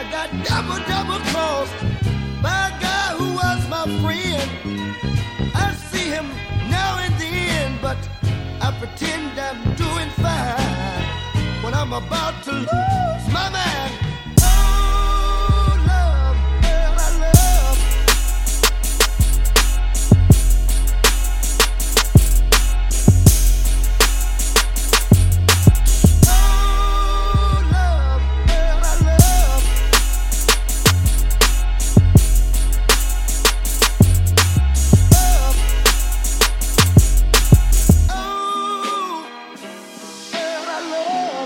I got double crossed by a guy who was my friend. I see him now and then, but I pretend I'm doing fine when I'm about to lose my mind. Oh, love, girl, I love. Oh, love, girl, I love. Love. Oh, girl, I love.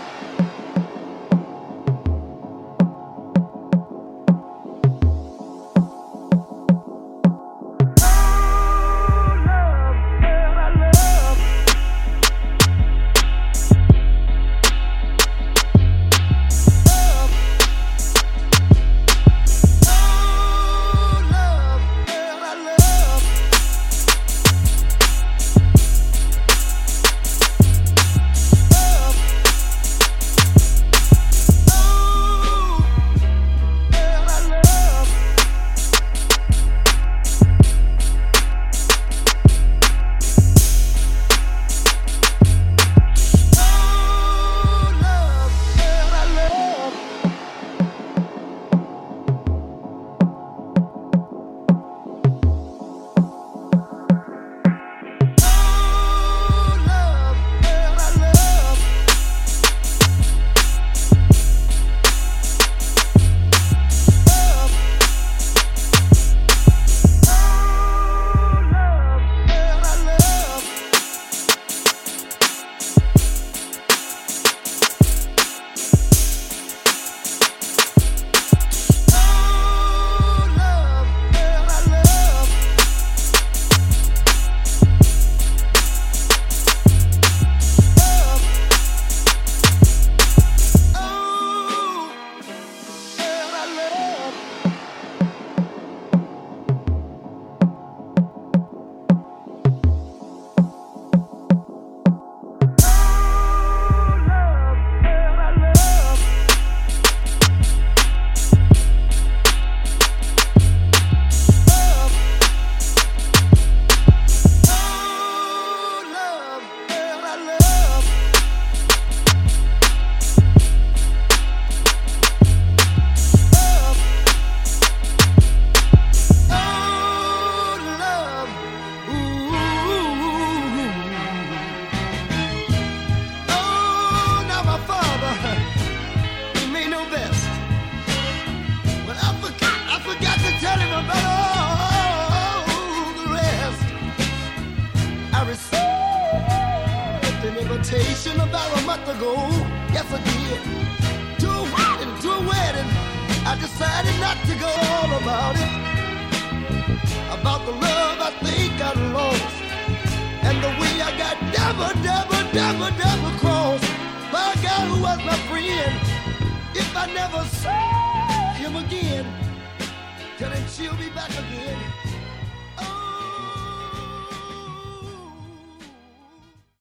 About a month ago, yes I did. To a wedding, I decided not to go all about it. About the love I think I lost, and the way I got double crossed by a guy who was my friend. If I never saw him again, tell him she'll be back again.